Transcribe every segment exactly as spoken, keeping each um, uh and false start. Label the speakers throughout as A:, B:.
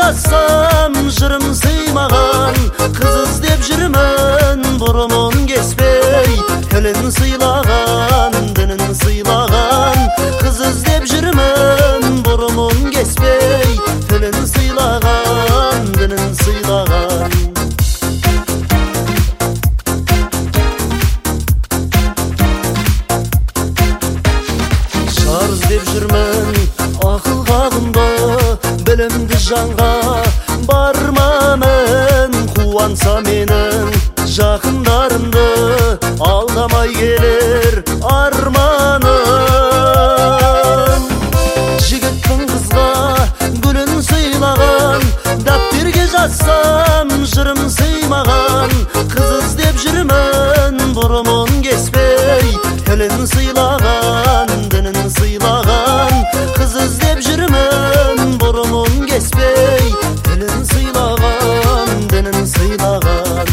A: жазсам жырым сыймаған, қыз іздеп жүрмін бұрымын кеспей. Тілін сыйлаған, дінін сыйлаған, қыз іздеп жүрмін бұрымын кеспей. Тілін сыйлаған, дінін сыйлаған. Шар іздеп жүрмін ақыл қағымда, білімді жанға бармамын. Қуанса менің жақындарымды алдамай келер арманым. Жігіттің қызға гүлін сыйлаған, дәптерге жазсам жырым сыймаған. Қыз іздеп жүрмін бұрымын кеспей. Тілін сыйлаған, дінін сыйлаған, қыз іздеп жүрмін бұрымын кеспей. Тілін сыйлаған, дінін сыйлаған.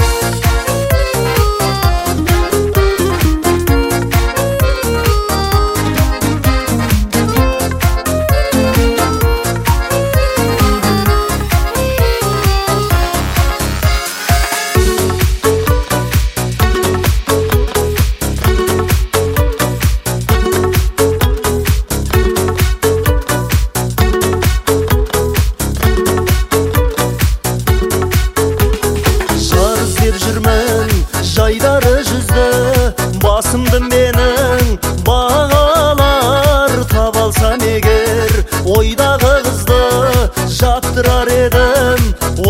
A: Жайдары жүзді басымды менің, бағалар табалсам егер. Ойдағы қызды жаптырар едім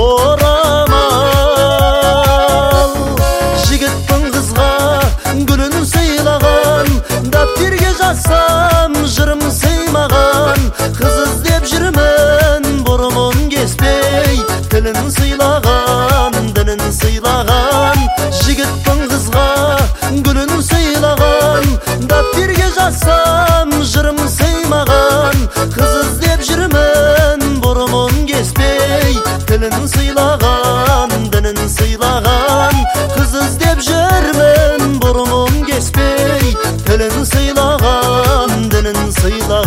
A: орамал. Жігіттің қызға гүлін сыйлаған, дәптерге жазсам жырым сыймаған. Қыз іздеп жүрмін бұрымын кеспей. Тілін сыйлаған, дінін сыйлаған, жігіттің қызға гүлін сыйлаған. Дәптерге жазсам жырым сыймаған. Қыз іздеп жүрмін бұрымын кеспей. Тілін сыйлаған, дінін сыйлаған, қыз іздеп жүрмін бұрымын кеспей. Тілін сыйлаған, дінін сыйлаған.